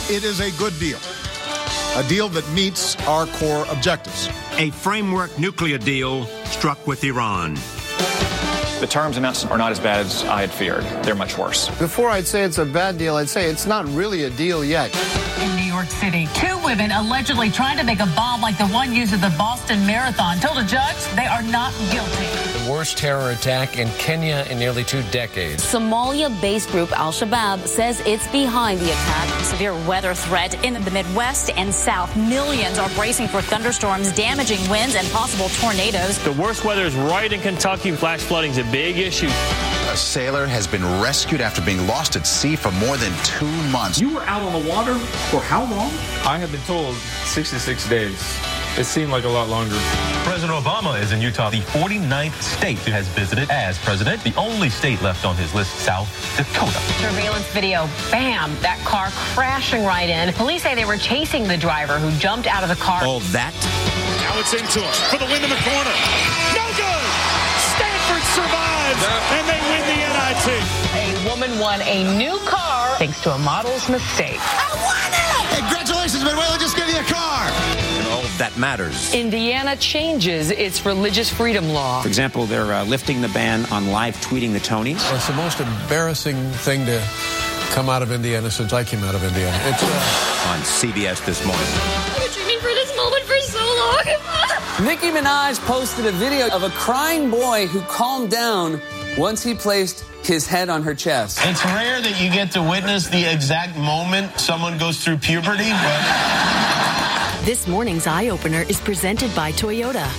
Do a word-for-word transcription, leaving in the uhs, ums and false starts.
It is a good deal, a deal that meets our core objectives. A framework nuclear deal struck with Iran. The terms announced are not as bad as I had feared. They're much worse. Before I'd say it's a bad deal, I'd say it's not really a deal yet. In New York City, two women allegedly trying to make a bomb like the one used at the Boston Marathon told a judge they are not guilty. The worst terror attack in Kenya in nearly two decades. Somalia-based group Al-Shabaab says it's behind the attack. Severe weather threat in the Midwest and South. Millions are bracing for thunderstorms, damaging winds, and possible tornadoes. The worst weather is right in Kentucky. Flash flooding is a big issue. A sailor has been rescued after being lost at sea for more than two months. You were out on the water for how long? I have been told sixty-six days. It seemed like a lot longer. President Obama is in Utah, the forty-ninth state he has visited as president, the only state left on his list, South Dakota. Surveillance video, bam, that car crashing right in. Police say they were chasing the driver who jumped out of the car. All that. Now it's into him for the win in the corner. No good! Stanford survives, and they win the N I T. A woman won a new car thanks to a model's mistake. I won it! Congratulations, Manuela, just give me a car. And all that matters. Indiana changes its religious freedom law. For example, they're uh, lifting the ban on live tweeting the Tonys. It's the most embarrassing thing to come out of Indiana since I came out of Indiana. It's uh... on C B S This Morning. I've been dreaming for this moment for so long. Nicki Minaj posted a video of a crying boy who calmed down once he placed his head on her chest. It's rare that you get to witness the exact moment someone goes through puberty, but... This morning's Eye Opener is presented by Toyota.